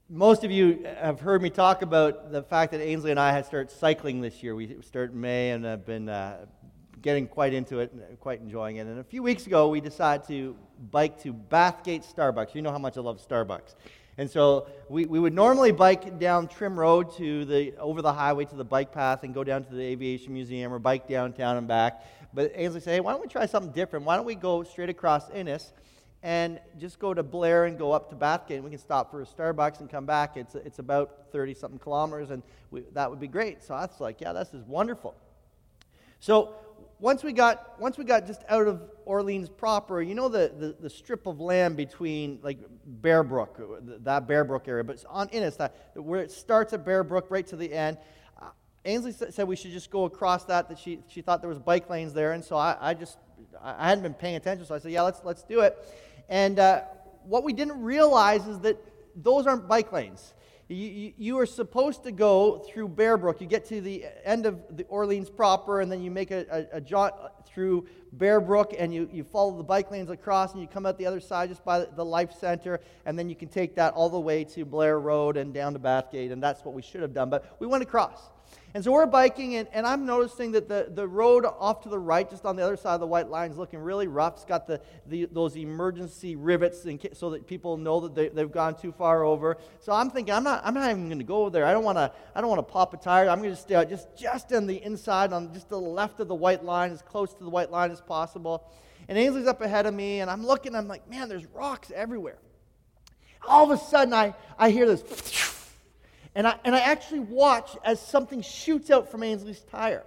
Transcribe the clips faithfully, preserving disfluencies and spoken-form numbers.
Most of you have heard me talk about the fact that Ainsley and I had started cycling this year. We started in May and have been uh, getting quite into it and quite enjoying it. And a few weeks ago, we decided to bike to Bathgate Starbucks. You know how much I love Starbucks. And so we, we would normally bike down Trim Road to the over the highway to the bike path and go down to the Aviation Museum or bike downtown and back. But Ainsley said, hey, why don't we try something different? Why don't we go straight across Innis and just go to Blair and go up to Bathgate, and we can stop for a Starbucks and come back. It's it's about thirty-something kilometers, and we, that would be great. So I was like, yeah, this is wonderful. So once we got once we got just out of Orleans proper, you know the, the, the strip of land between like Bear Brook, that Bear Brook area, but it's on Innis, that where it starts at Bear Brook right to the end. Uh, Ainsley said we should just go across that. That she she thought there was bike lanes there, and so I, I just I hadn't been paying attention, so I said, yeah, let's let's do it. And uh, what we didn't realize is that those aren't bike lanes. You, you, you are supposed to go through Bear Brook. You get to the end of the Orleans proper, and then you make a, a, a jaunt through Bear Brook, and you, you follow the bike lanes across, and you come out the other side just by the Life Center, and then you can take that all the way to Blair Road and down to Bathgate, and that's what we should have done. But we went across. And so we're biking, and, and I'm noticing that the, the road off to the right, just on the other side of the white line, is looking really rough. It's got the, the those emergency rivets in case, so that people know that they, they've gone too far over. So I'm thinking, I'm not I'm not even going to go over there. I don't want to I don't want to pop a tire. I'm going to stay out just just on the inside, on just the left of the white line, as close to the white line as possible. And Ainsley's up ahead of me, and I'm looking. I'm like, man, there's rocks everywhere. All of a sudden, I I hear this. And I, and I actually watch as something shoots out from Ainsley's tire.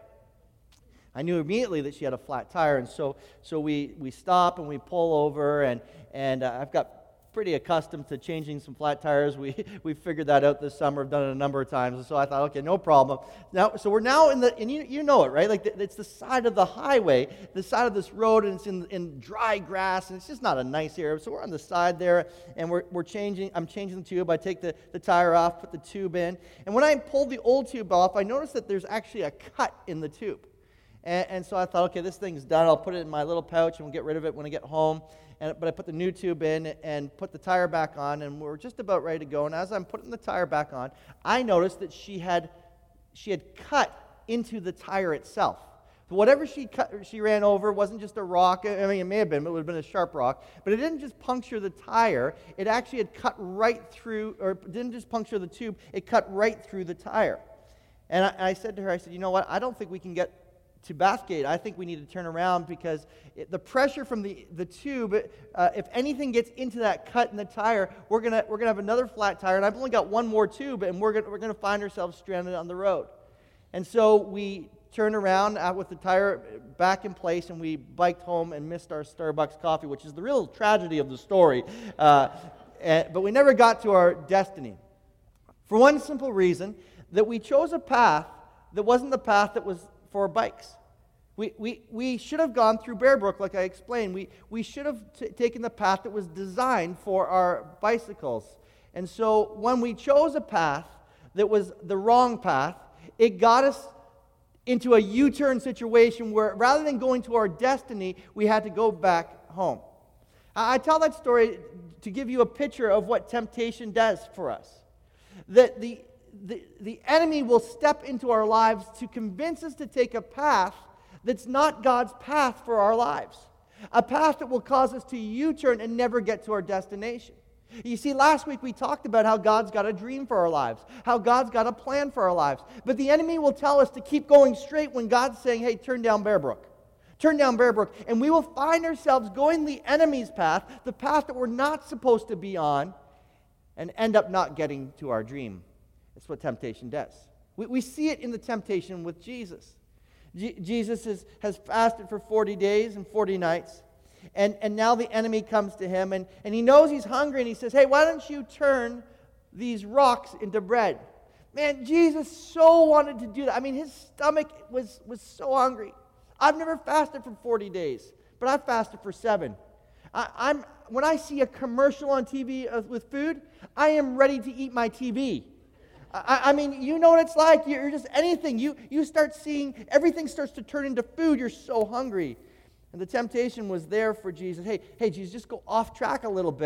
I knew immediately that she had a flat tire, and so so we, we stop and we pull over, and, and uh, I've got pretty accustomed to changing some flat tires. We we figured that out this summer. I've done it a number of times, and so I thought, okay, no problem. Now, so we're now in the, and you you know it, right? Like the, it's the side of the highway, the side of this road, and it's in in dry grass, and it's just not a nice area. So we're on the side there, and we're we're changing. I'm changing the tube. I take the, the tire off, put the tube in, and when I pulled the old tube off, I noticed that there's actually a cut in the tube. And, and so I thought, okay, this thing's done. I'll put it in my little pouch, and we'll get rid of it when I get home. And, but I put the new tube in and put the tire back on, and we're just about ready to go. And as I'm putting the tire back on, I noticed that she had she had cut into the tire itself. Whatever she cut, she ran over wasn't just a rock. I mean, it may have been, but it would have been a sharp rock. But it didn't just puncture the tire. It actually had cut right through, or it didn't just puncture the tube. It cut right through the tire. And I, I said to her, I said, you know what? I don't think we can get to Bathgate. I think we need to turn around because it, the pressure from the, the tube, uh, if anything gets into that cut in the tire, we're gonna we're gonna have another flat tire, and I've only got one more tube, and we're gonna we're gonna find ourselves stranded on the road. And so we turned around uh, with the tire back in place, and we biked home and missed our Starbucks coffee, which is the real tragedy of the story. Uh, and, but we never got to our destiny for one simple reason: that we chose a path that wasn't the path that was for bikes. We, we, we should have gone through Bear Brook, like I explained. We, we should have t- taken the path that was designed for our bicycles. And so when we chose a path that was the wrong path, it got us into a U-turn situation where rather than going to our destiny, we had to go back home. I, I tell that story to give you a picture of what temptation does for us. That the The, the enemy will step into our lives to convince us to take a path that's not God's path for our lives. A path that will cause us to U-turn and never get to our destination. You see, last week we talked about how God's got a dream for our lives, how God's got a plan for our lives. But the enemy will tell us to keep going straight when God's saying, hey, turn down Bear Brook. Turn down Bear Brook. And we will find ourselves going the enemy's path, the path that we're not supposed to be on, and end up not getting to our dream. That's what temptation does. We, we see it in the temptation with Jesus. G- Jesus is, has fasted for forty days and forty nights. And, and now the enemy comes to him. And, and he knows he's hungry. And he says, hey, why don't you turn these rocks into bread? Man, Jesus so wanted to do that. I mean, his stomach was, was so hungry. I've never fasted for forty days. But I've fasted for seven. I, I'm when I see a commercial on T V with food, I am ready to eat my T V. I, I mean, you know what it's like. You're just anything. You you start seeing, everything starts to turn into food. You're so hungry. And the temptation was there for Jesus. Hey, hey, Jesus, just go off track a little bit.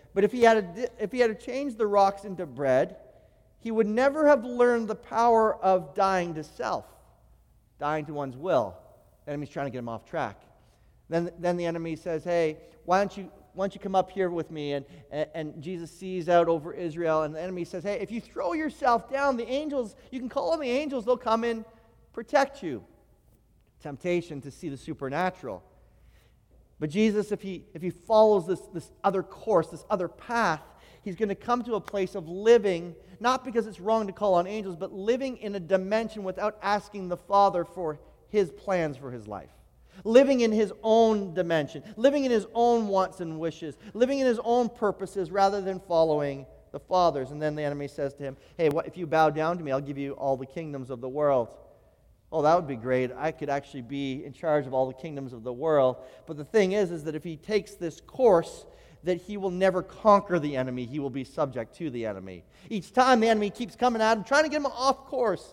But if he had to, if he had to change the rocks into bread, he would never have learned the power of dying to self, dying to one's will. The enemy's trying to get him off track. Then, then the enemy says, hey, why don't you why don't you come up here with me? And, and, and Jesus sees out over Israel, and the enemy says, hey, if you throw yourself down, the angels, you can call on the angels, they'll come and protect you. Temptation to see the supernatural. But Jesus, if he if he follows this, this other course, this other path, he's going to come to a place of living, not because it's wrong to call on angels, but living in a dimension without asking the Father for his plans for his life. Living in his own dimension, living in his own wants and wishes, living in his own purposes rather than following the Father's. And then the enemy says to him, hey, what if you bow down to me, I'll give you all the kingdoms of the world. Oh, that would be great. I could actually be in charge of all the kingdoms of the world. But the thing is, is that if he takes this course, that he will never conquer the enemy. He will be subject to the enemy. Each time the enemy keeps coming at him, trying to get him off course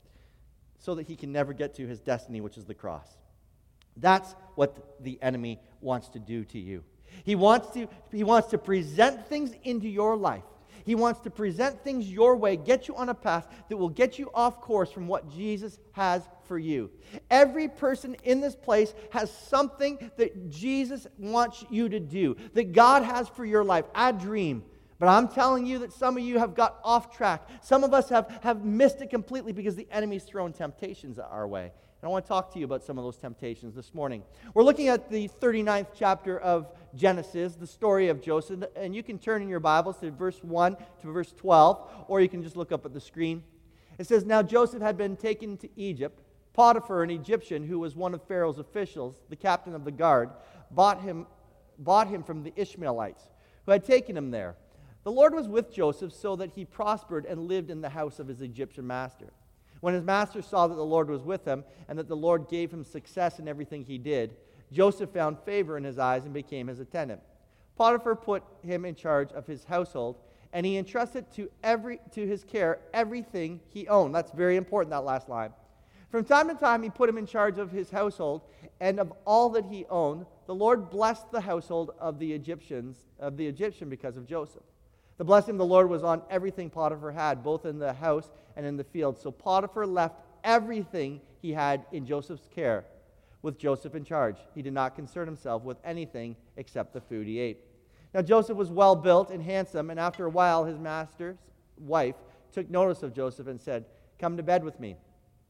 so that he can never get to his destiny, which is the cross. That's what the enemy wants to do to you. He wants to, he wants to present things into your life. He wants to present things your way, get you on a path that will get you off course from what Jesus has for you. Every person in this place has something that Jesus wants you to do, that God has for your life, a dream. But I'm telling you that some of you have got off track. Some of us have, have missed it completely because the enemy's thrown temptations our way. And I want to talk to you about some of those temptations this morning. We're looking at the thirty-ninth chapter of Genesis, the story of Joseph. And you can turn in your Bibles to verse one to verse twelve, or you can just look up at the screen. It says, now Joseph had been taken to Egypt. Potiphar, an Egyptian who was one of Pharaoh's officials, the captain of the guard, bought him, bought him from the Ishmaelites, who had taken him there. The Lord was with Joseph so that he prospered and lived in the house of his Egyptian master. When his master saw that the Lord was with him and that the Lord gave him success in everything he did, Joseph found favor in his eyes and became his attendant. Potiphar put him in charge of his household, and he entrusted to every to his care everything he owned. That's very important, that last line. From time to time, he put him in charge of his household and of all that he owned. The Lord blessed the household of the Egyptians, of the Egyptian because of Joseph. The blessing of the Lord was on everything Potiphar had, both in the house and in the field. So Potiphar left everything he had in Joseph's care, with Joseph in charge. He did not concern himself with anything except the food he ate. Now Joseph was well built and handsome, and after a while his master's wife took notice of Joseph and said, come to bed with me.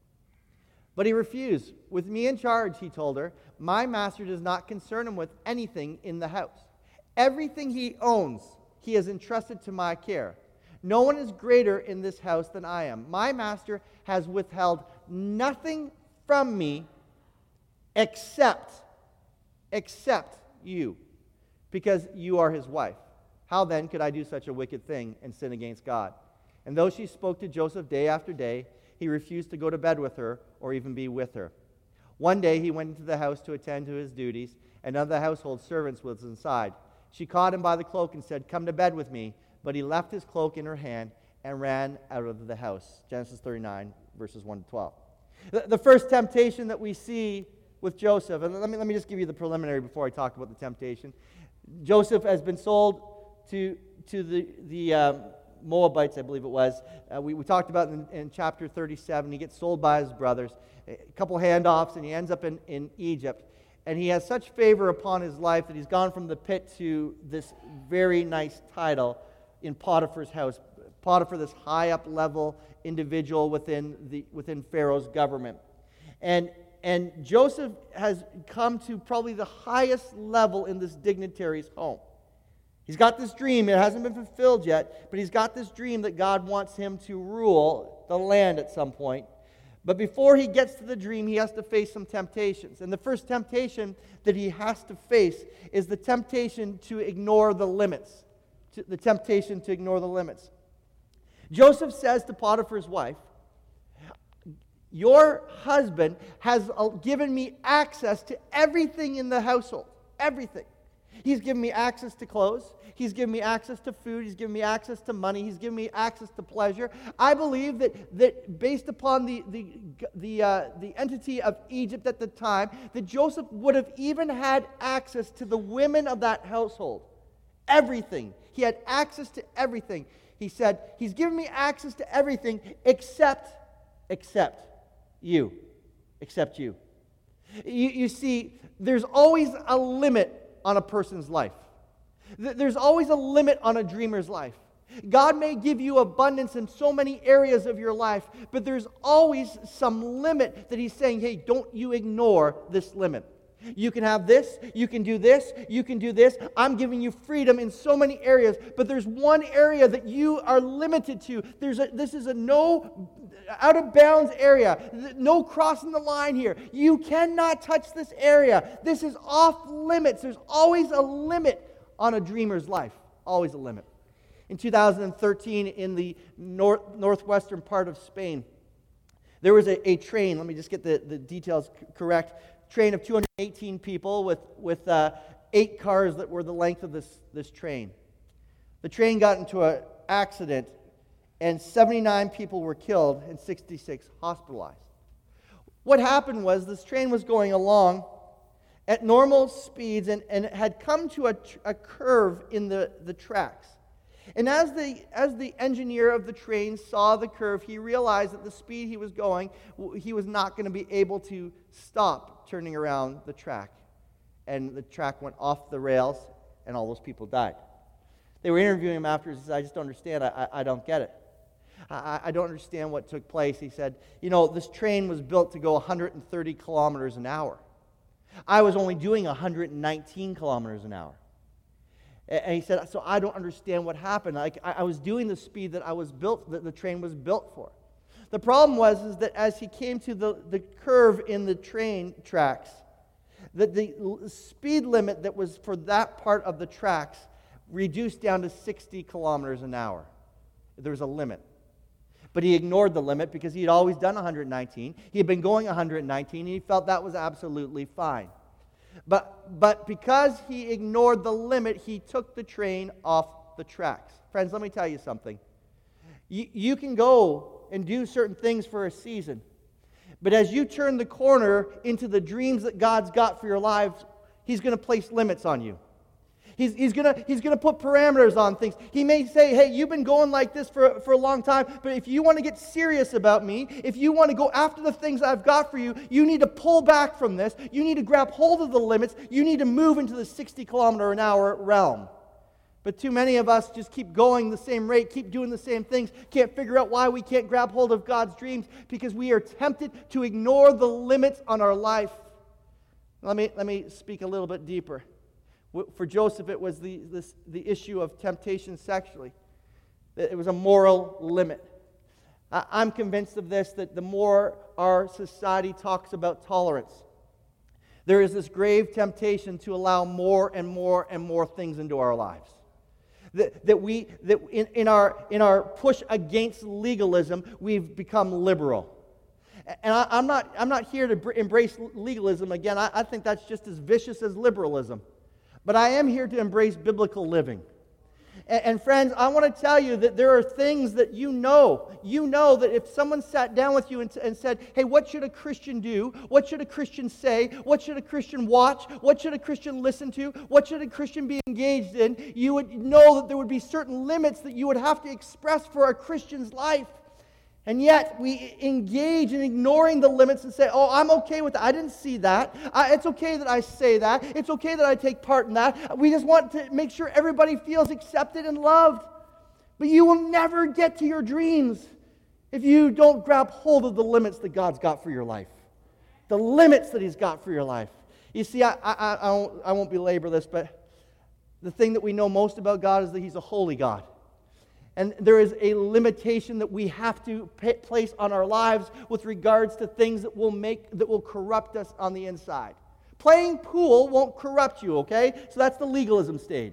But he refused. With me in charge, he told her, my master does not concern him with anything in the house. Everything he owns he has entrusted to my care. No one is greater in this house than I am. My master has withheld nothing from me except, except you, because you are his wife. How then could I do such a wicked thing and sin against God? And though she spoke to Joseph day after day, he refused to go to bed with her or even be with her. One day he went into the house to attend to his duties, and none of the household servants was inside. She caught him by the cloak and said, come to bed with me. But he left his cloak in her hand and ran out of the house. Genesis thirty-nine, verses one to twelve. The, the first temptation that we see with Joseph, and let me, let me just give you the preliminary before I talk about the temptation. Joseph has been sold to, to the, the um, Moabites, I believe it was. Uh, we, we talked about in, in chapter thirty-seven. He gets sold by his brothers. A couple handoffs, and he ends up in, in Egypt. And he has such favor upon his life that he's gone from the pit to this very nice title in Potiphar's house. Potiphar, this high up level individual within the within Pharaoh's government. And, and Joseph has come to probably the highest level in this dignitary's home. He's got this dream. It hasn't been fulfilled yet, but he's got this dream that God wants him to rule the land at some point. But before he gets to the dream, he has to face some temptations. And the first temptation that he has to face is the temptation to ignore the limits. To, the temptation to ignore the limits. Joseph says to Potiphar's wife, your husband has given me access to everything in the household. Everything. He's given me access to clothes. He's given me access to food. He's given me access to money. He's given me access to pleasure. I believe that, that based upon the, the, the, uh, the entity of Egypt at the time, that Joseph would have even had access to the women of that household. Everything He had access to everything. He said, he's given me access to everything except, except you. Except you. You, you see, there's always a limit on a person's life. There's always a limit on a dreamer's life. God may give you abundance in so many areas of your life, but there's always some limit that he's saying, hey, don't you ignore this limit. You can have this, you can do this, you can do this. I'm giving you freedom in so many areas, but there's one area that you are limited to. There's a, this is a no out of bounds area. No crossing the line here. You cannot touch this area. This is off limits. There's always a limit on a dreamer's life. Always a limit. In two thousand thirteen, in the north, northwestern part of Spain, there was a, a train, let me just get the, the details c- correct, train of two hundred eighteen people with, with uh, eight cars that were the length of this, this train. The train got into an accident, and seventy-nine people were killed and sixty-six hospitalized. What happened was this train was going along at normal speeds and, and it had come to a, a curve in the, the tracks. And as the as the engineer of the train saw the curve, he realized that the speed he was going, he was not going to be able to stop turning around the track. And the track went off the rails, and all those people died. They were interviewing him after. He said, I just don't understand. I, I, I don't get it. I, I don't understand what took place. He said, you know, this train was built to go one hundred thirty kilometers an hour. I was only doing one hundred nineteen kilometers an hour. And he said, so I don't understand what happened. Like, I, I was doing the speed that I was built, that the train was built for. The problem was is that as he came to the, the curve in the train tracks, that the speed limit that was for that part of the tracks reduced down to sixty kilometers an hour. There was a limit. But he ignored the limit because he had always done one hundred nineteen. He had been going one hundred nineteen, and he felt that was absolutely fine. But, but because he ignored the limit, he took the train off the tracks. Friends, let me tell you something. You, you can go and do certain things for a season, but as you turn the corner into the dreams that God's got for your lives, he's going to place limits on you. He's, he's going to he's gonna put parameters on things. He may say, hey, you've been going like this for, for a long time, but if you want to get serious about me, if you want to go after the things I've got for you, you need to pull back from this. You need to grab hold of the limits. You need to move into the sixty kilometer an hour realm. But too many of us just keep going the same rate, keep doing the same things, can't figure out why we can't grab hold of God's dreams because we are tempted to ignore the limits on our life. Let me, let me speak a little bit deeper. For Joseph, it was the, this, the issue of temptation sexually. It was a moral limit. I'm convinced of this, that the more our society talks about tolerance, there is this grave temptation to allow more and more and more things into our lives. That, that we, that in, in, our, in our push against legalism, we've become liberal. And I, I'm not, I'm not here to br- embrace legalism again. I, I think that's just as vicious as liberalism. But I am here to embrace biblical living. And, and friends, I want to tell you that there are things that you know. You know that if someone sat down with you and, and said, hey, what should a Christian do? What should a Christian say? What should a Christian watch? What should a Christian listen to? What should a Christian be engaged in? You would know that there would be certain limits that you would have to express for a Christian's life. And yet, we engage in ignoring the limits and say, oh, I'm okay with that. I didn't see that. I, it's okay that I say that. It's okay that I take part in that. We just want to make sure everybody feels accepted and loved. But you will never get to your dreams if you don't grab hold of the limits that God's got for your life. The limits that He's got for your life. You see, I, I, I, won't, I won't belabor this, but the thing that we know most about God is that He's a holy God. And there is a limitation that we have to pay, place on our lives with regards to things that will make that will corrupt us on the inside. Playing pool won't corrupt you, okay? So that's the legalism stage.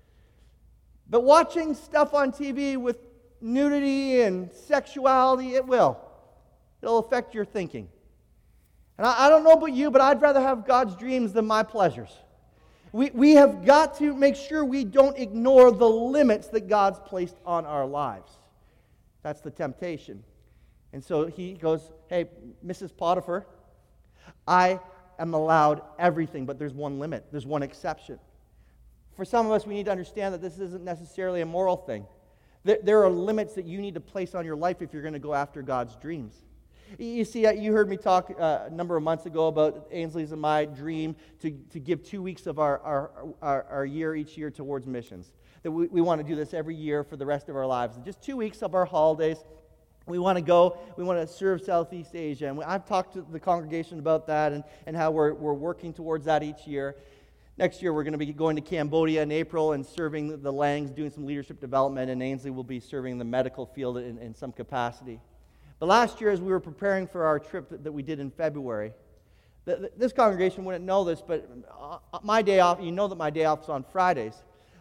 But watching stuff on T V with nudity and sexuality, it will. It'll affect your thinking. And I, I don't know about you, but I'd rather have God's dreams than my pleasures. We, we have got to make sure we don't ignore the limits that God's placed on our lives. That's the temptation. And so he goes, hey, Missus Potiphar, I am allowed everything, but there's one limit. There's one exception. For some of us, we need to understand that this isn't necessarily a moral thing. There, there are limits that you need to place on your life if you're going to go after God's dreams. You see, you heard me talk uh, a number of months ago about Ainsley's and my dream to, to give two weeks of our, our, our, our year each year towards missions. That we, we want to do this every year for the rest of our lives. Just two weeks of our holidays. We want to go, we want to serve Southeast Asia. And I've talked to the congregation about that and, and how we're, we're working towards that each year. Next year, we're going to be going to Cambodia in April and serving the, the Langs, doing some leadership development, and Ainsley will be serving the medical field in, in some capacity. But last year, as we were preparing for our trip that, that we did in February, the, the, this congregation wouldn't know this, but uh, my day off, you know that my day off is on Fridays.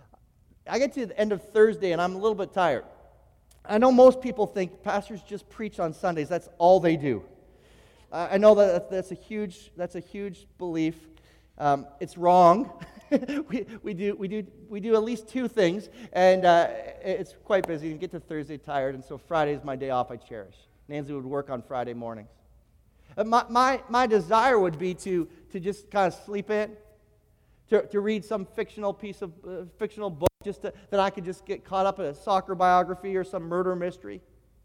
I get to the end of Thursday, and I'm a little bit tired. I know most people think pastors just preach on Sundays. That's all they do. Uh, I know that that's a huge, that's a huge belief. Um, it's wrong. we, we do we do we do at least two things, and uh, it's quite busy. You get to Thursday tired, and so Friday is my day off. I cherish. Nancy would work on Friday mornings. Uh, my, my my desire would be to to just kind of sleep in, to to read some fictional piece of uh, fictional book, just to, that I could just get caught up in a soccer biography or some murder mystery.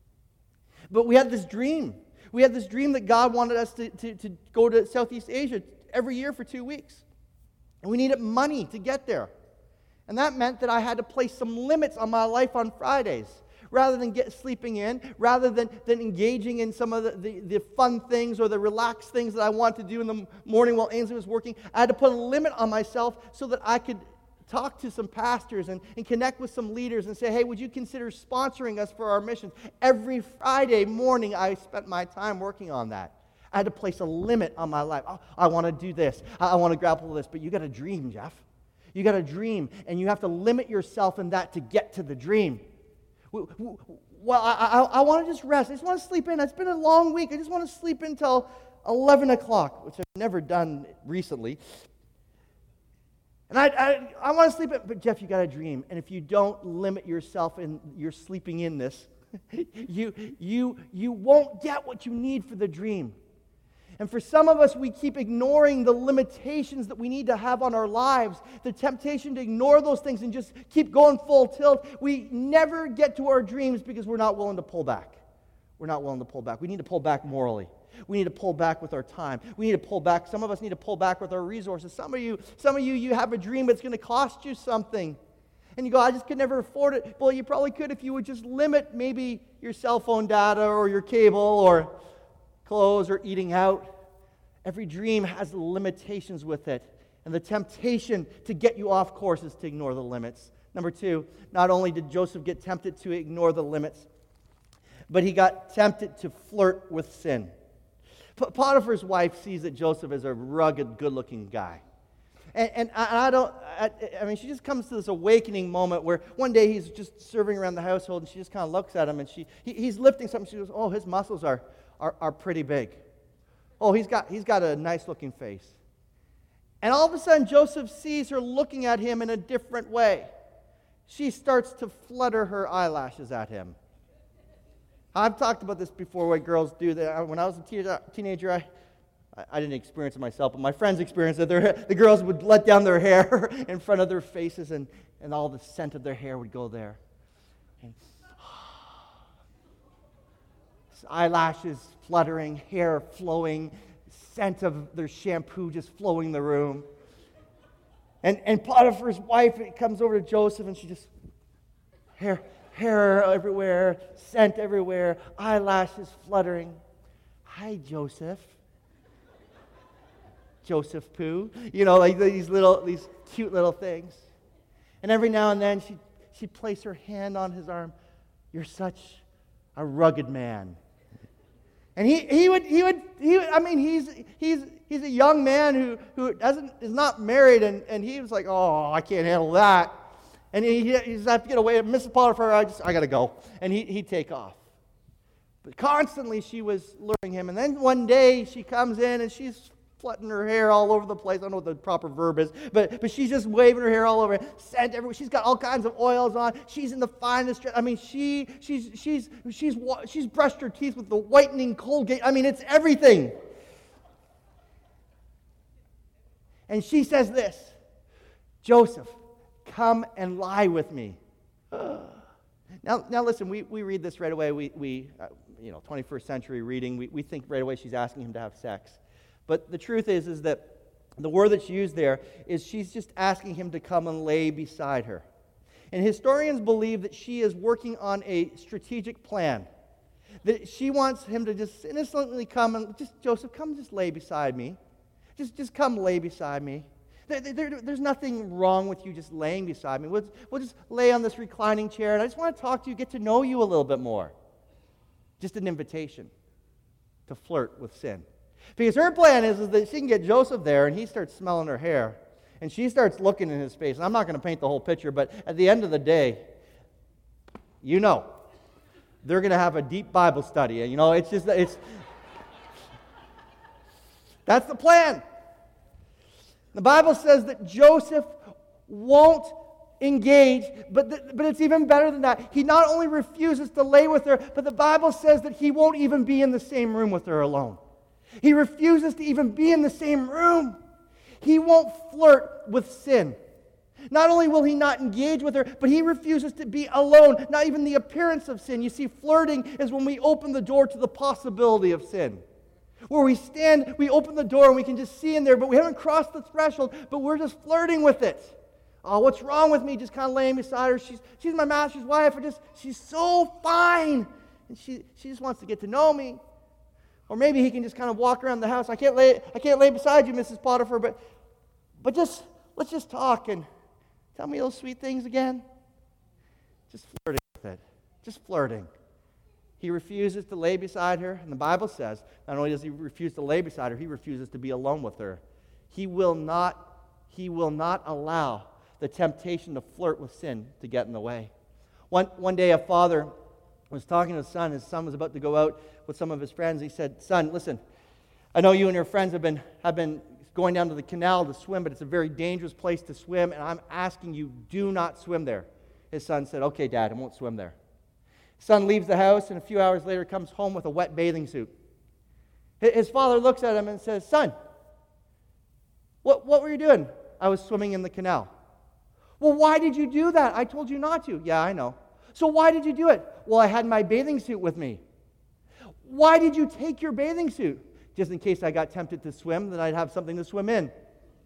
But we had this dream. We had this dream that God wanted us to to, to go to Southeast Asia every year for two weeks. And we needed money to get there. And that meant that I had to place some limits on my life on Fridays. Rather than get sleeping in, rather than, than engaging in some of the, the, the fun things or the relaxed things that I wanted to do in the morning while Ainsley was working, I had to put a limit on myself so that I could talk to some pastors and, and connect with some leaders and say, hey, would you consider sponsoring us for our missions? Every Friday morning, I spent my time working on that. I had to place a limit on my life. Oh, I want to do this. I, I want to grapple with this. But you got to dream, Jeff. You got to dream, and you have to limit yourself in that to get to the dream. Well, I, I, I want to just rest. I just want to sleep in. It's been a long week. I just want to sleep until eleven o'clock, which I've never done recently. And I, I, I want to sleep in. But Jeff, you got to dream. And if you don't limit yourself in your sleeping in this, you, you, you won't get what you need for the dream. And for some of us, we keep ignoring the limitations that we need to have on our lives, the temptation to ignore those things and just keep going full tilt. We never get to our dreams because we're not willing to pull back. We're not willing to pull back. We need to pull back morally. We need to pull back with our time. We need to pull back. Some of us need to pull back with our resources. Some of you, some of you, you have a dream that's going to cost you something. And you go, I just could never afford it. Well, you probably could if you would just limit maybe your cell phone data or your cable or clothes or eating out. Every dream has limitations with it. And the temptation to get you off course is to ignore the limits. Number two, not only did Joseph get tempted to ignore the limits, but he got tempted to flirt with sin. Potiphar's wife sees that Joseph is a rugged, good-looking guy. And, and I, I don't, I, I mean, she just comes to this awakening moment where one day he's just serving around the household and she just kind of looks at him and she he, he's lifting something. She goes, oh, his muscles are, are, are pretty big. Oh, he's got he's got a nice-looking face. And all of a sudden, Joseph sees her looking at him in a different way. She starts to flutter her eyelashes at him. I've talked about this before, what girls do. When I was a teenager, I, I didn't experience it myself, but my friends experienced it. Their, the girls would let down their hair in front of their faces, and, and all the scent of their hair would go there. And, eyelashes fluttering, hair flowing, scent of their shampoo just flowing the room. And and Potiphar's wife comes over to Joseph and she just, hair, hair everywhere, scent everywhere, eyelashes fluttering. Hi, Joseph. Joseph Pooh. You know, like these little, these cute little things. And every now and then she she'd place her hand on his arm. You're such a rugged man. And he, he would he would he would, I mean he's he's he's a young man who, who doesn't is not married and, and he was like, oh, I can't handle that. And he he's have to get away. Missus Potiphar, I just I gotta go. And he he'd take off. But constantly she was luring him. And then one day she comes in and she's flutting her hair all over the place. I don't know what the proper verb is, but but she's just waving her hair all over, scent everywhere. She's got all kinds of oils on. She's in the finest dress. I mean, she she's she's she's she's brushed her teeth with the whitening Colgate. I mean, it's everything. And she says this, Joseph, come and lie with me. Now, now listen, we, we read this right away. We, we uh, you know, twenty-first century reading, we, we think right away she's asking him to have sex. But the truth is, is that the word that's used there is she's just asking him to come and lay beside her. And historians believe that she is working on a strategic plan. That she wants him to just innocently come and just, Joseph, come just lay beside me. Just, just come lay beside me. There, there, there's nothing wrong with you just laying beside me. We'll, we'll just lay on this reclining chair, and I just want to talk to you, get to know you a little bit more. Just an invitation to flirt with sin. Because her plan is, is that she can get Joseph there, and he starts smelling her hair, and she starts looking in his face. And I'm not going to paint the whole picture, but at the end of the day, you know, they're going to have a deep Bible study. And, you know, it's just, it's, that's the plan. The Bible says that Joseph won't engage, but, the, but it's even better than that. He not only refuses to lay with her, but the Bible says that he won't even be in the same room with her alone. He refuses to even be in the same room. He won't flirt with sin. Not only will he not engage with her, but he refuses to be alone, not even the appearance of sin. You see, flirting is when we open the door to the possibility of sin. Where we stand, we open the door and we can just see in there, but we haven't crossed the threshold, but we're just flirting with it. Oh, what's wrong with me? Just kind of laying beside her. She's, she's my master's wife. I just, she's so fine. And she, she just wants to get to know me. Or maybe he can just kind of walk around the house. I can't lay, I can't lay beside you, Missus Potiphar, but, but just, let's just talk and tell me those sweet things again. Just flirting with it. Just flirting. He refuses to lay beside her, and the Bible says, not only does he refuse to lay beside her, he refuses to be alone with her. He will not, he will not allow the temptation to flirt with sin to get in the way. One, one day a father was talking to his son. His son was about to go out with some of his friends. He said, son, listen, I know you and your friends have been, have been going down to the canal to swim, but it's a very dangerous place to swim, and I'm asking you, do not swim there. His son said, okay, Dad, I won't swim there. Son leaves the house, and a few hours later comes home with a wet bathing suit. His father looks at him and says, son, what, what were you doing? I was swimming in the canal. Well, why did you do that? I told you not to. Yeah, I know. So why did you do it? Well, I had my bathing suit with me. Why did you take your bathing suit? Just in case I got tempted to swim, then I'd have something to swim in.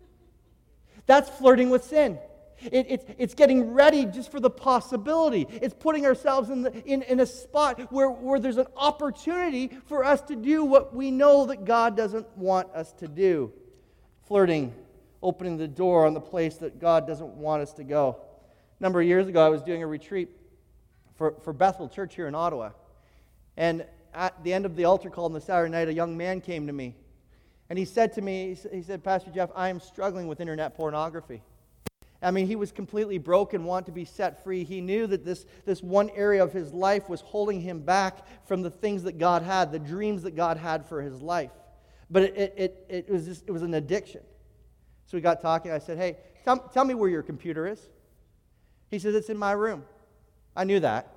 That's flirting with sin. It, it's, it's getting ready just for the possibility. It's putting ourselves in, the, in, in a spot where, where there's an opportunity for us to do what we know that God doesn't want us to do. Flirting, opening the door on the place that God doesn't want us to go. A number of years ago, I was doing a retreat for, for Bethel Church here in Ottawa. And at the end of the altar call on the Saturday night, a young man came to me. And he said to me, he said, Pastor Jeff, I am struggling with internet pornography. I mean, he was completely broken, wanted to be set free. He knew that this, this one area of his life was holding him back from the things that God had, the dreams that God had for his life. But it, it, it, it, was, just, it was an addiction. So we got talking. I said, hey, tell, tell me where your computer is. He says, it's in my room. I knew that.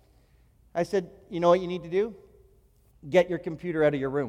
I said, you know what you need to do? Get your computer out of your room.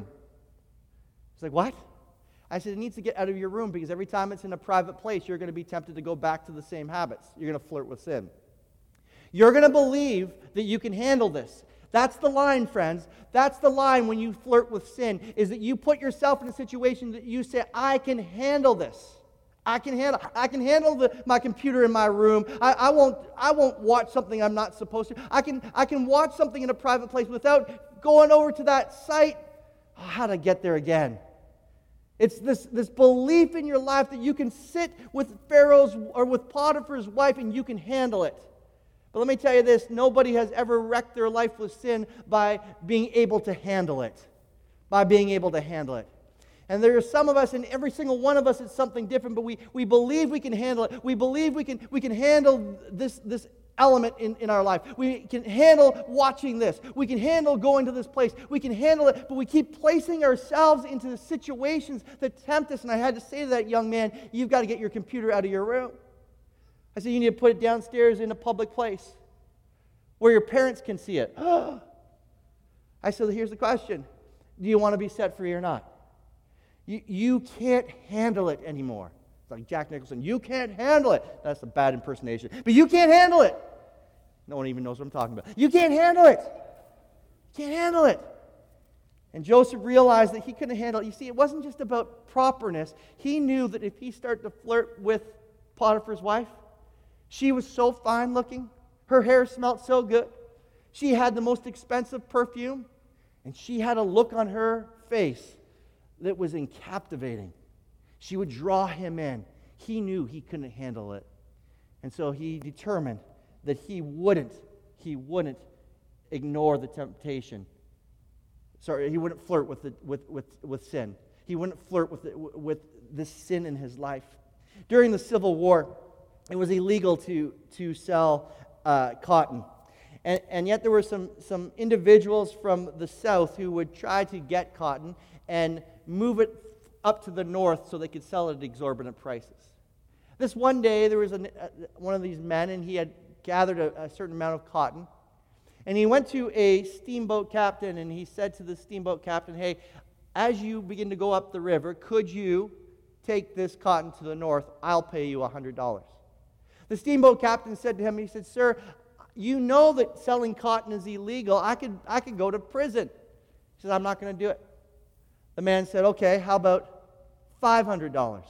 He's like, what? I said, it needs to get out of your room because every time it's in a private place, you're going to be tempted to go back to the same habits. You're going to flirt with sin. You're going to believe that you can handle this. That's the line, friends. That's the line when you flirt with sin, is that you put yourself in a situation that you say, I can handle this. I can handle I can handle the, my computer in my room. I, I won't I won't watch something I'm not supposed to. I can I can watch something in a private place without going over to that site. Oh, how to get there again. It's this, this belief in your life that you can sit with Pharaoh's or with Potiphar's wife and you can handle it. But let me tell you this, nobody has ever wrecked their life with sin by being able to handle it. By being able to handle it. And there are some of us, and every single one of us is something different, but we, we believe we can handle it. We believe we can, we can handle this, this element in, in our life. We can handle watching this. We can handle going to this place. We can handle it, but we keep placing ourselves into the situations that tempt us. And I had to say to that young man, you've got to get your computer out of your room. I said, you need to put it downstairs in a public place where your parents can see it. I said, here's the question. Do you want to be set free or not? You, you can't handle it anymore. It's like Jack Nicholson, you can't handle it. That's a bad impersonation. But you can't handle it. No one even knows what I'm talking about. You can't handle it. You can't handle it. And Joseph realized that he couldn't handle it. You see, it wasn't just about properness. He knew that if he started to flirt with Potiphar's wife, she was so fine looking. Her hair smelled so good. She had the most expensive perfume. And she had a look on her face that was captivating. She would draw him in. He knew he couldn't handle it. And so he determined that he wouldn't, he wouldn't ignore the temptation. Sorry, he wouldn't flirt with, the, with, with, with sin. He wouldn't flirt with, the, with this sin in his life. During the Civil War, it was illegal to, to sell uh, cotton. And, and yet there were some, some individuals from the South who would try to get cotton and move it up to the north so they could sell it at exorbitant prices. This one day, there was a, one of these men, and he had gathered a, a certain amount of cotton. And he went to a steamboat captain, and he said to the steamboat captain, hey, as you begin to go up the river, could you take this cotton to the north? I'll pay you one hundred dollars. The steamboat captain said to him, he said, sir, you know that selling cotton is illegal. I could, I could go to prison. He said, I'm not going to do it. The man said, okay, how about five hundred dollars?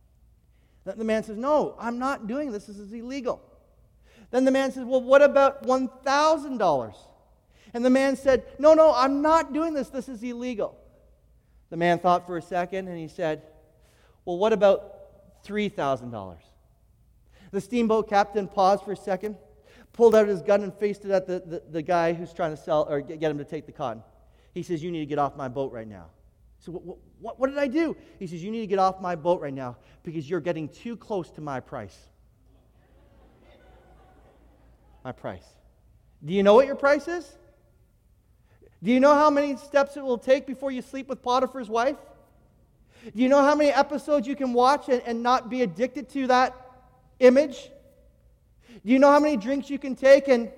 The man says, no, I'm not doing this. This is illegal. Then the man says, well, what about one thousand dollars? And the man said, no, no, I'm not doing this. This is illegal. The man thought for a second, and he said, well, what about three thousand dollars? The steamboat captain paused for a second, pulled out his gun and faced it at the, the, the guy who's trying to sell or get, get him to take the cotton. He says, you need to get off my boat right now. So what, what, what did I do? He says, you need to get off my boat right now because you're getting too close to my price. My price. Do you know what your price is? Do you know how many steps it will take before you sleep with Potiphar's wife? Do you know how many episodes you can watch and, and not be addicted to that image? Do you know how many drinks you can take and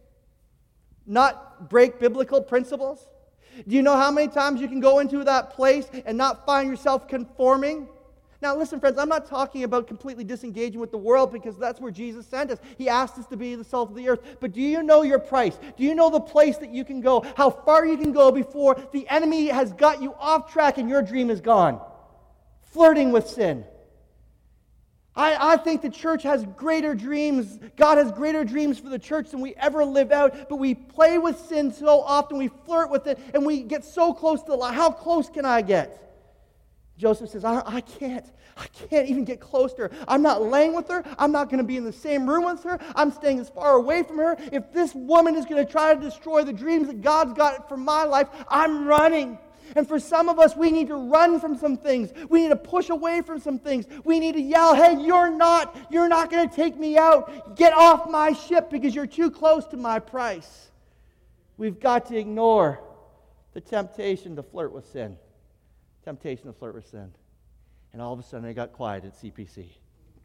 not break biblical principles? Do you know how many times you can go into that place and not find yourself conforming? Now listen, friends, I'm not talking about completely disengaging with the world because that's where Jesus sent us. He asked us to be the salt of the earth. But do you know your price? Do you know the place that you can go? How far you can go before the enemy has got you off track and your dream is gone? Flirting with sin. I, I think the church has greater dreams. God has greater dreams for the church than we ever live out. But we play with sin so often. We flirt with it. And we get so close to the line. How close can I get? Joseph says, I, I can't. I can't even get close to her. I'm not laying with her. I'm not going to be in the same room with her. I'm staying as far away from her. If this woman is going to try to destroy the dreams that God's got for my life, I'm running. And for some of us, we need to run from some things. We need to push away from some things. We need to yell, hey, you're not, you're not going to take me out. Get off my ship because you're too close to my price. We've got to ignore the temptation to flirt with sin. Temptation to flirt with sin. And all of a sudden, it got quiet at C P C.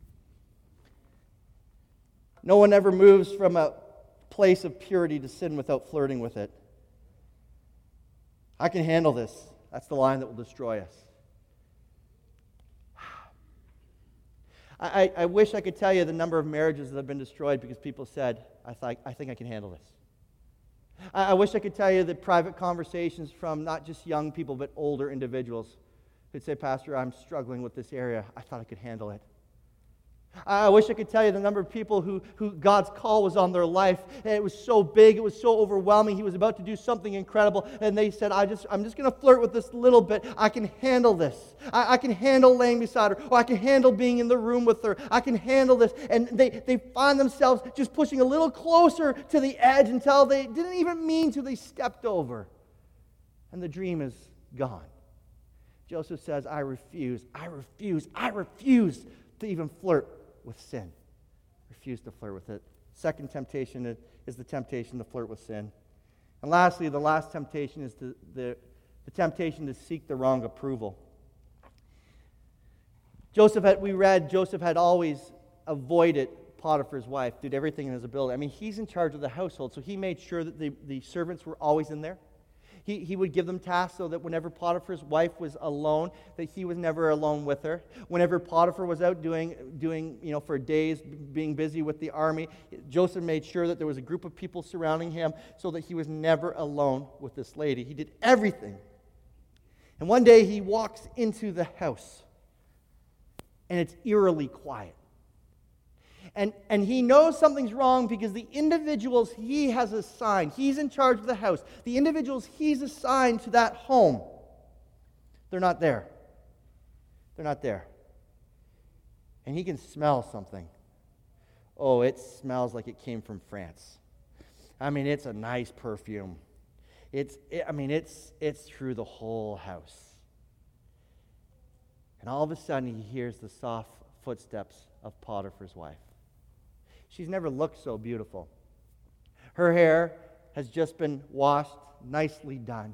No one ever moves from a place of purity to sin without flirting with it. I can handle this. That's the line that will destroy us. I, I, I wish I could tell you the number of marriages that have been destroyed because people said, I, th- I think I can handle this. I, I wish I could tell you the private conversations from not just young people but older individuals who'd say, Pastor, I'm struggling with this area. I thought I could handle it. I wish I could tell you the number of people who, who God's call was on their life, and it was so big, it was so overwhelming, He was about to do something incredible, and they said, I just, I'm just going to flirt with this little bit. I can handle this. I, I can handle laying beside her, or I can handle being in the room with her. I can handle this. And they, they find themselves just pushing a little closer to the edge until they didn't even mean to. They stepped over, and the dream is gone. Joseph says, I refuse, I refuse, I refuse to even flirt with sin. Refuse to flirt with it. Second temptation is the temptation to flirt with sin. And lastly, the last temptation is the, the, the temptation to seek the wrong approval. Joseph had, we read, Joseph had always avoided Potiphar's wife, did everything in his ability. I mean, he's in charge of the household, so he made sure that the, the servants were always in there. He, he would give them tasks so that whenever Potiphar's wife was alone, that he was never alone with her. Whenever Potiphar was out doing, doing, you know, for days, being busy with the army, Joseph made sure that there was a group of people surrounding him so that he was never alone with this lady. He did everything. And one day he walks into the house, and it's eerily quiet. And, and he knows something's wrong because the individuals he has assigned, he's in charge of the house, the individuals he's assigned to that home, they're not there. They're not there. And he can smell something. Oh, it smells like it came from France. I mean, it's a nice perfume. It's, it, I mean, it's, it's through the whole house. And all of a sudden, he hears the soft footsteps of Potiphar's wife. She's never looked so beautiful. Her hair has just been washed, nicely done.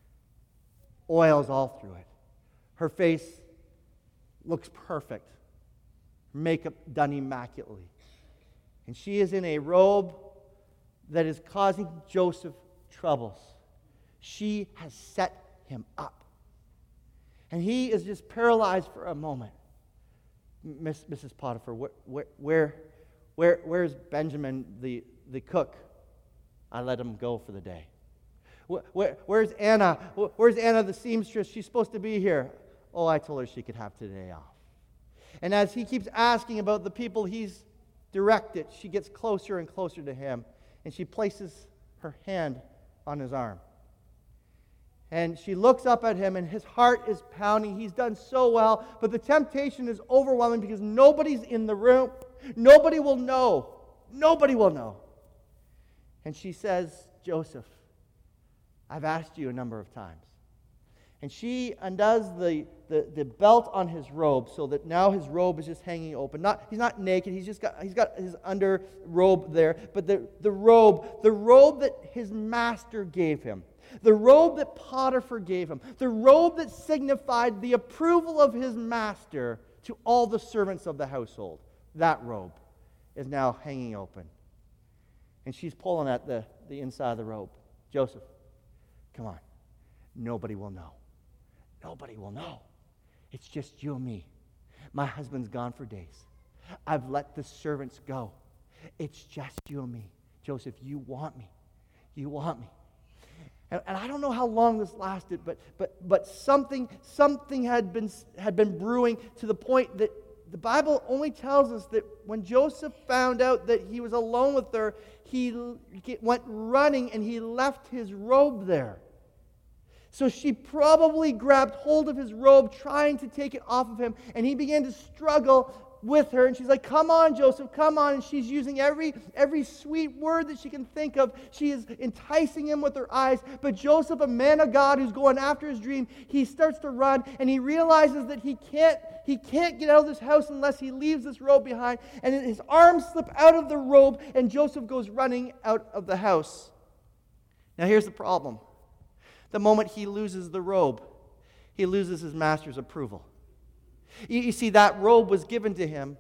Oils all through it. Her face looks perfect. Makeup done immaculately. And she is in a robe that is causing Joseph troubles. She has set him up. And he is just paralyzed for a moment. Miss, Missus Potiphar, where, where, where Where, where's Benjamin, the, the cook? I let him go for the day. Where, where, where's Anna? Where's Anna, the seamstress? She's supposed to be here. Oh, I told her she could have today off. And as he keeps asking about the people he's directed, she gets closer and closer to him, and she places her hand on his arm. And she looks up at him, and his heart is pounding. He's done so well, but the temptation is overwhelming because nobody's in the room. Nobody will know. Nobody will know. And she says, Joseph, I've asked you a number of times. And she undoes the, the, the belt on his robe so that now his robe is just hanging open. Not, he's not naked. He's just got, he's got his under robe there. But the, the robe, the robe that his master gave him, the robe that Potiphar gave him, the robe that signified the approval of his master to all the servants of the household. That robe is now hanging open. And she's pulling at the, the inside of the robe. Joseph, come on. Nobody will know. Nobody will know. It's just you and me. My husband's gone for days. I've let the servants go. It's just you and me. Joseph, you want me. You want me. And, and I don't know how long this lasted, but but but something something had been had been brewing to the point that the Bible only tells us that when Joseph found out that he was alone with her, he went running and he left his robe there. So she probably grabbed hold of his robe, trying to take it off of him, and he began to struggle with her. And she's like, come on, Joseph, come on. And she's using every, every sweet word that she can think of. She is enticing him with her eyes. But Joseph, a man of God who's going after his dream, he starts to run, and he realizes that he can't, he can't get out of this house unless he leaves this robe behind. And his arms slip out of the robe, and Joseph goes running out of the house. Now here's the problem. The moment he loses the robe, he loses his master's approval. You, you see, that robe was given to him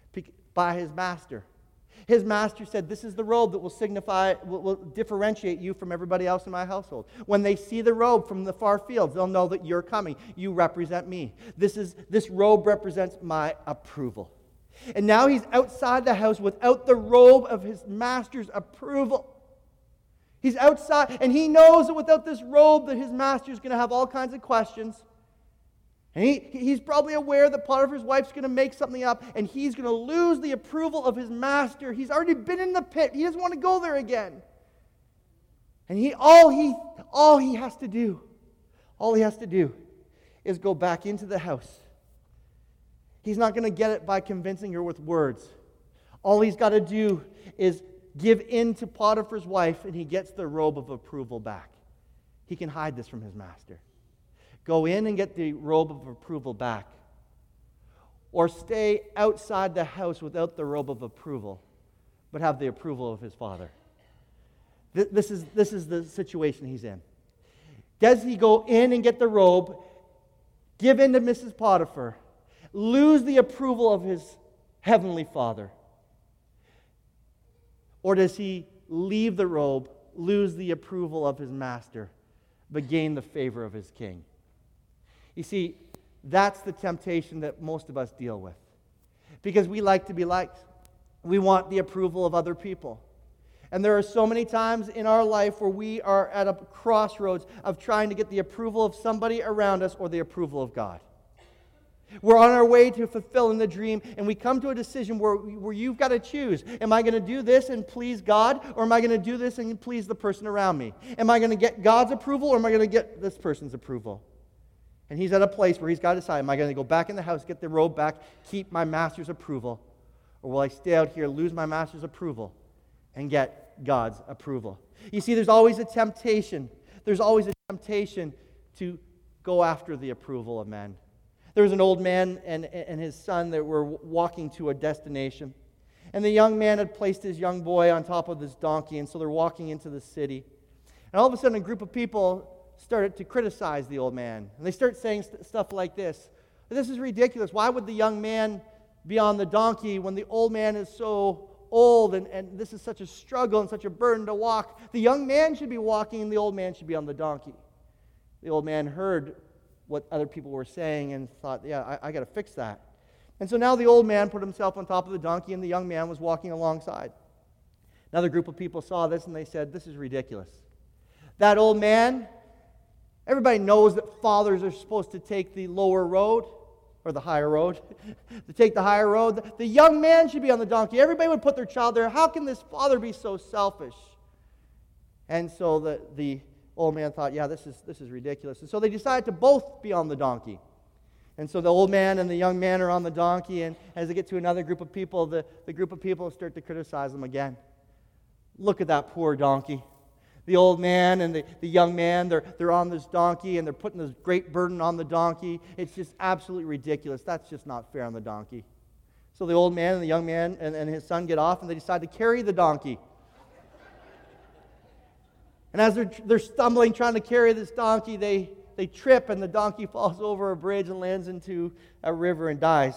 by his master. His master said, this is the robe that will signify, will, will differentiate you from everybody else in my household. When they see the robe from the far fields, they'll know that you're coming. You represent me. This is this robe represents my approval. And now he's outside the house without the robe of his master's approval. He's outside, and he knows that without this robe that his master's going to have all kinds of questions. And he, he's probably aware that Potiphar's wife's going to make something up, and he's going to lose the approval of his master. He's already been in the pit. He doesn't want to go there again. And he all he all he has to do, all he has to do is go back into the house. He's not going to get it by convincing her with words. All he's got to do is give in to Potiphar's wife, and he gets the robe of approval back. He can hide this from his master. Go in and get the robe of approval back. Or stay outside the house without the robe of approval, but have the approval of his father. This is, this is the situation he's in. Does he go in and get the robe, give in to Missus Potiphar, lose the approval of his heavenly Father? Or does he leave the robe, lose the approval of his master, but gain the favor of his king. You see, that's the temptation that most of us deal with. Because we like to be liked. We want the approval of other people. And there are so many times in our life where we are at a crossroads of trying to get the approval of somebody around us or the approval of God. We're on our way to fulfilling the dream, and we come to a decision where, where you've got to choose. Am I going to do this and please God, or am I going to do this and please the person around me? Am I going to get God's approval, or am I going to get this person's approval? And he's at a place where he's got to decide, am I going to go back in the house, get the robe back, keep my master's approval, or will I stay out here, lose my master's approval, and get God's approval? You see, there's always a temptation. There's always a temptation to go after the approval of men. There was an old man and, and his son that were walking to a destination. And the young man had placed his young boy on top of this donkey, and so they're walking into the city. And all of a sudden, a group of people started to criticize the old man. And they start saying st- stuff like this. This is ridiculous. Why would the young man be on the donkey when the old man is so old and, and this is such a struggle and such a burden to walk? The young man should be walking and the old man should be on the donkey. The old man heard what other people were saying and thought, yeah, I, I got to fix that. And so now the old man put himself on top of the donkey and the young man was walking alongside. Another group of people saw this and they said, this is ridiculous. That old man, everybody knows that fathers are supposed to take the lower road, or the higher road, to take the higher road. The young man should be on the donkey. Everybody would put their child there. How can this father be so selfish? And so the, the old man thought, yeah, this is this is ridiculous. And so they decided to both be on the donkey. And so the old man and the young man are on the donkey, and as they get to another group of people, the, the group of people start to criticize them again. Look at that poor donkey. The old man and the, the young man, they're, they're on this donkey, and they're putting this great burden on the donkey. It's just absolutely ridiculous. That's just not fair on the donkey. So the old man and the young man and, and his son get off, and they decide to carry the donkey. And as they're, they're stumbling, trying to carry this donkey, they, they trip, and the donkey falls over a bridge and lands into a river and dies.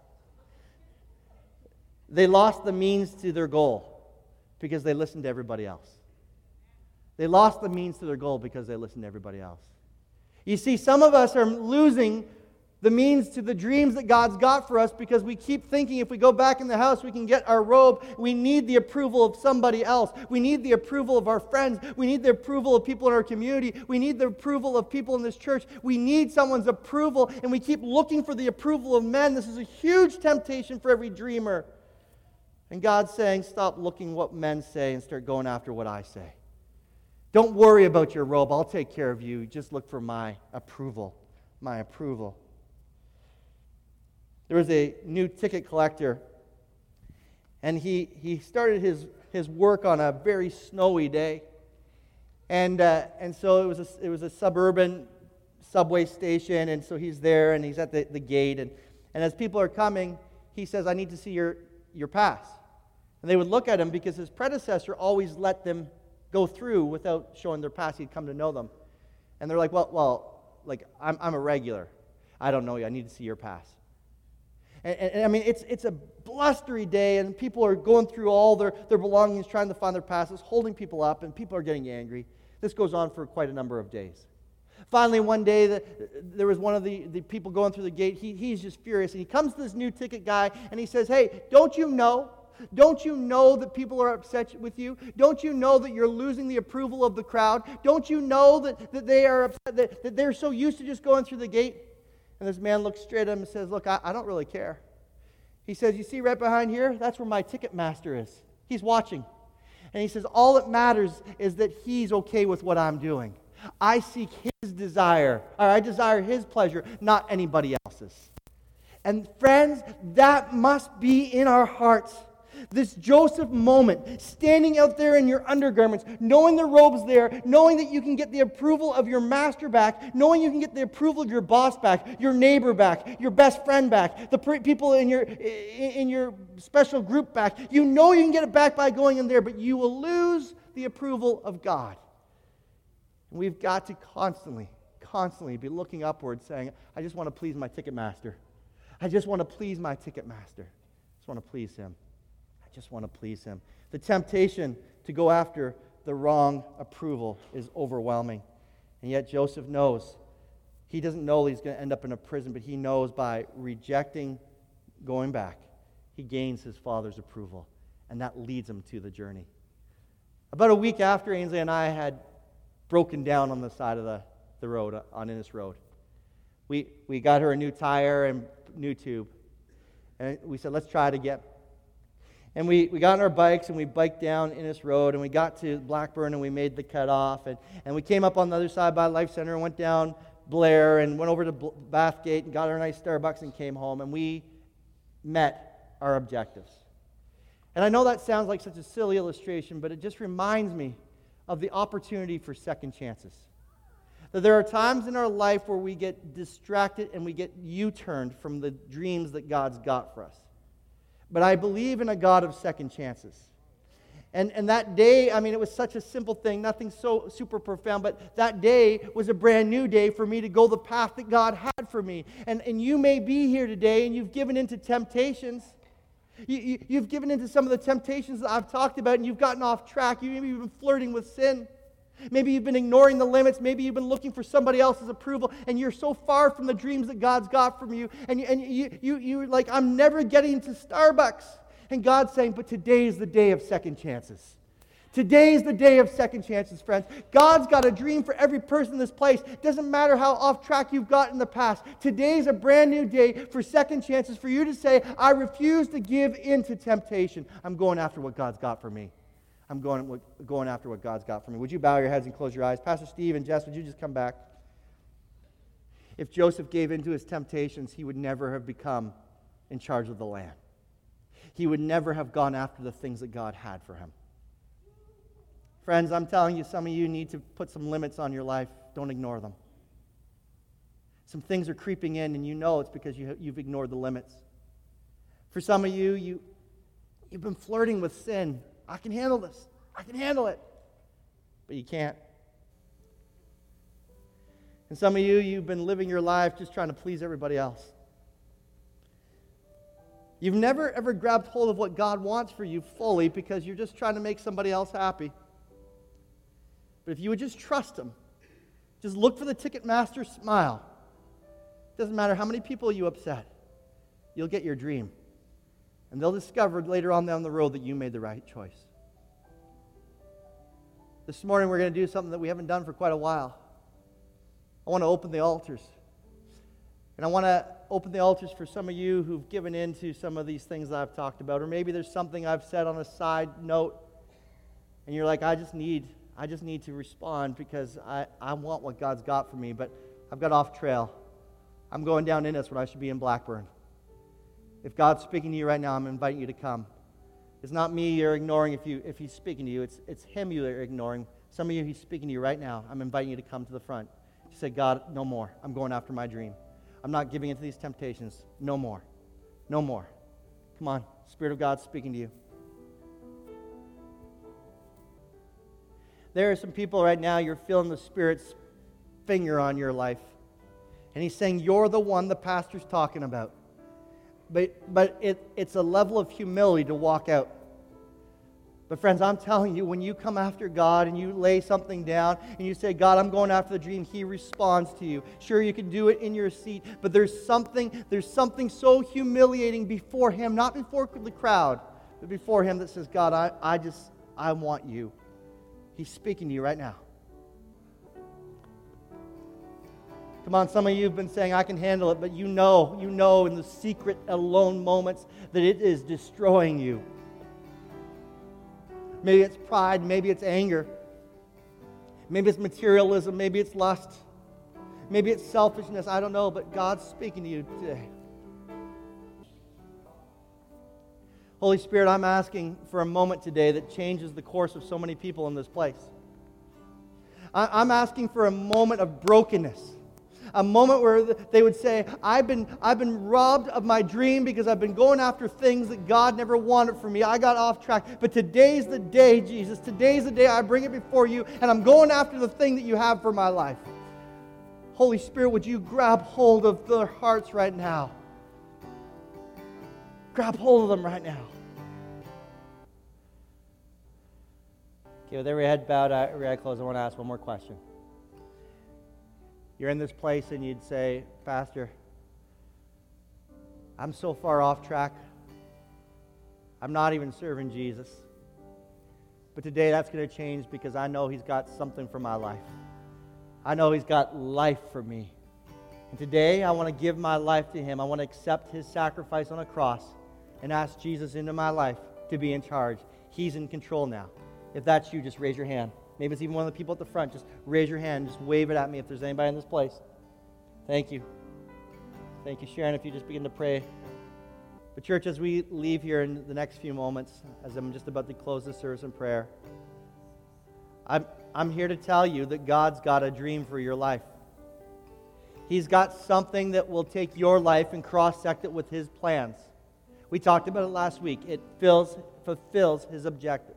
They lost the means to their goal because they listened to everybody else. They lost the means to their goal because they listened to everybody else. You see, some of us are losing the means to the dreams that God's got for us because we keep thinking if we go back in the house, we can get our robe. We need the approval of somebody else. We need the approval of our friends. We need the approval of people in our community. We need the approval of people in this church. We need someone's approval, and we keep looking for the approval of men. This is a huge temptation for every dreamer. And God's saying, stop looking what men say and start going after what I say. Don't worry about your robe. I'll take care of you. Just look for my approval. My approval. There was a new ticket collector, and he, he started his, his work on a very snowy day. And uh, and so it was a, it was a suburban subway station, and so he's there, and he's at the, the gate. And, and as people are coming, he says, I need to see your, your pass. And they would look at him because his predecessor always let them go through without showing their pass. He'd come to know them. And they're like, well, well, like, I'm I'm a regular. I don't know you. I need to see your pass. And, and, and I mean, it's it's a blustery day, and people are going through all their, their belongings, trying to find their passes, holding people up, and people are getting angry. This goes on for quite a number of days. Finally, one day, the, there was one of the, the people going through the gate. He, he's just furious, and he comes to this new ticket guy, and he says, hey, don't you know Don't you know that people are upset with you? Don't you know that you're losing the approval of the crowd? Don't you know that, that they are upset, that, that they're so used to just going through the gate? And this man looks straight at him and says, look, I, I don't really care. He says, you see right behind here? That's where my ticket master is. He's watching. And he says, all that matters is that he's okay with what I'm doing. I seek his desire, or I desire his pleasure, not anybody else's. And friends, that must be in our hearts. This Joseph moment, standing out there in your undergarments, knowing the robe's there, knowing that you can get the approval of your master back, knowing you can get the approval of your boss back, your neighbor back, your best friend back, the pre- people in your in your special group back. You know you can get it back by going in there, but you will lose the approval of God. And we've got to constantly, constantly be looking upward, saying, I just want to please my ticket master. I just want to please my ticket master. I just want to please him. I just want to please him. The temptation to go after the wrong approval is overwhelming. And yet Joseph knows. He doesn't know he's going to end up in a prison, but he knows by rejecting going back, he gains his father's approval, and that leads him to the journey. About a week after Ainsley and I had broken down on the side of the, the road, on Innes Road, we, we got her a new tire and new tube. And we said, let's try it again. And we, we got on our bikes and we biked down Innes Road and we got to Blackburn and we made the cutoff. And, and we came up on the other side by Life Center and went down Blair and went over to Bathgate and got our nice Starbucks and came home. And we met our objectives. And I know that sounds like such a silly illustration, but it just reminds me of the opportunity for second chances. That there are times in our life where we get distracted and we get U-turned from the dreams that God's got for us. But I believe in a God of second chances. And, and that day, I mean, it was such a simple thing, nothing so super profound, but that day was a brand new day for me to go the path that God had for me. And, and you may be here today and you've given into temptations. You, you, you've given into some of the temptations that I've talked about and you've gotten off track. You, maybe you've been flirting with sin. Maybe you've been ignoring the limits. Maybe you've been looking for somebody else's approval, and you're so far from the dreams that God's got from you. And you, and you, you, you're like, I'm never getting to Starbucks. And God's saying, but today is the day of second chances. Today is the day of second chances, friends. God's got a dream for every person in this place. It doesn't matter how off track you've got in the past. Today is a brand new day for second chances, for you to say, I refuse to give in to temptation. I'm going after what God's got for me. I'm going, going after what God's got for me. Would you bow your heads and close your eyes? Pastor Steve and Jess, would you just come back? If Joseph gave in to his temptations, he would never have become in charge of the land. He would never have gone after the things that God had for him. Friends, I'm telling you, some of you need to put some limits on your life. Don't ignore them. Some things are creeping in, and you know it's because you, you've ignored the limits. For some of you, you, you've been flirting with sin. I can handle this. I can handle it. But you can't. And some of you, you've been living your life just trying to please everybody else. You've never ever grabbed hold of what God wants for you fully because you're just trying to make somebody else happy. But if you would just trust Him, just look for the Ticketmaster smile. Doesn't matter how many people you upset, you'll get your dream. And they'll discover later on down the road that you made the right choice. This morning we're going to do something that we haven't done for quite a while. I want to open the altars. And I want to open the altars for some of you who've given in to some of these things that I've talked about. Or maybe there's something I've said on a side note. And you're like, I just need, I just need to respond because I, I want what God's got for me. But I've got off trail. I'm going down Innes when I should be in Blackburn. If God's speaking to you right now, I'm inviting you to come. It's not me you're ignoring if you if He's speaking to you. It's it's Him you're ignoring. Some of you, He's speaking to you right now. I'm inviting you to come to the front. You say, God, no more. I'm going after my dream. I'm not giving into these temptations. No more. No more. Come on. Spirit of God's speaking to you. There are some people right now, you're feeling the Spirit's finger on your life. And He's saying, you're the one the pastor's talking about. But but it, it's a level of humility to walk out. But friends, I'm telling you, when you come after God and you lay something down and you say, God, I'm going after the dream, He responds to you. Sure, you can do it in your seat, but there's something, there's something so humiliating before Him, not before the crowd, but before Him that says, God, I, I just, I want you. He's speaking to you right now. Come on, some of you have been saying, I can handle it, but you know, you know in the secret, alone moments that it is destroying you. Maybe it's pride, maybe it's anger. Maybe it's materialism, maybe it's lust. Maybe it's selfishness, I don't know, but God's speaking to you today. Holy Spirit, I'm asking for a moment today that changes the course of so many people in this place. I'm asking for a moment of brokenness. A moment where they would say, I've been, I've been robbed of my dream because I've been going after things that God never wanted for me. I got off track. But today's the day, Jesus. Today's the day I bring it before you, and I'm going after the thing that you have for my life. Holy Spirit, would you grab hold of their hearts right now? Grab hold of them right now. Okay, with every head bowed, every eye closed, I want to ask one more question. you're in this place and you'd say, Pastor, I'm so far off track. I'm not even serving Jesus. But today that's going to change because I know He's got something for my life. I know He's got life for me. And today I want to give my life to Him. I want to accept His sacrifice on a cross and ask Jesus into my life to be in charge. He's in control now. If that's you, just raise your hand. Maybe it's even one of the people at the front. Just raise your hand. Just wave it at me if there's anybody in this place. Thank you. Thank you, Sharon, if you just begin to pray. But church, as we leave here in the next few moments, as I'm just about to close this service in prayer, I'm, I'm here to tell you that God's got a dream for your life. He's got something that will take your life and cross-sect it with His plans. We talked about it last week. It fills, fulfills His objectives.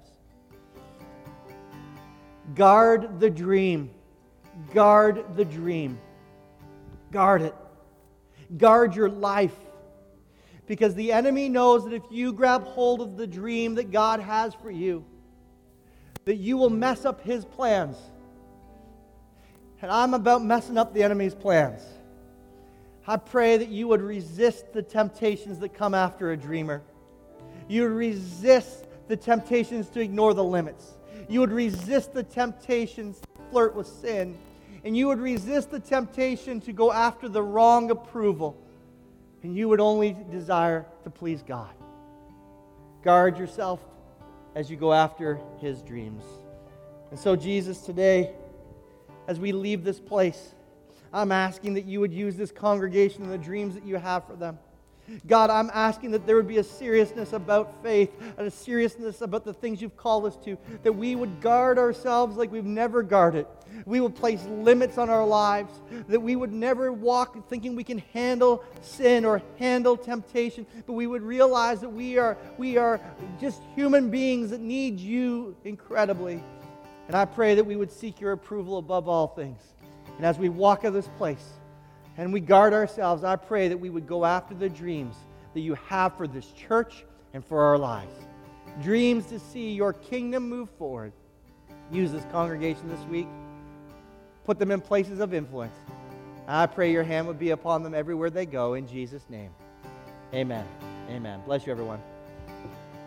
Guard the dream. Guard the dream. Guard it. Guard your life. Because the enemy knows that if you grab hold of the dream that God has for you, that you will mess up His plans. And I'm about messing up the enemy's plans. I pray that you would resist the temptations that come after a dreamer. You would resist the temptations to ignore the limits. You would resist the temptations to flirt with sin. And you would resist the temptation to go after the wrong approval. And you would only desire to please God. Guard yourself as you go after His dreams. And so, Jesus, today, as we leave this place, I'm asking that you would use this congregation and the dreams that you have for them. God, I'm asking that there would be a seriousness about faith and a seriousness about the things you've called us to, that we would guard ourselves like we've never guarded. We would place limits on our lives, that we would never walk thinking we can handle sin or handle temptation, but we would realize that we are, we are just human beings that need you incredibly. And I pray that we would seek your approval above all things. And as we walk out of this place, and we guard ourselves, I pray that we would go after the dreams that you have for this church and for our lives. Dreams to see your kingdom move forward. Use this congregation this week. Put them in places of influence. I pray your hand would be upon them everywhere they go in Jesus' name. Amen. Amen. Bless you, everyone.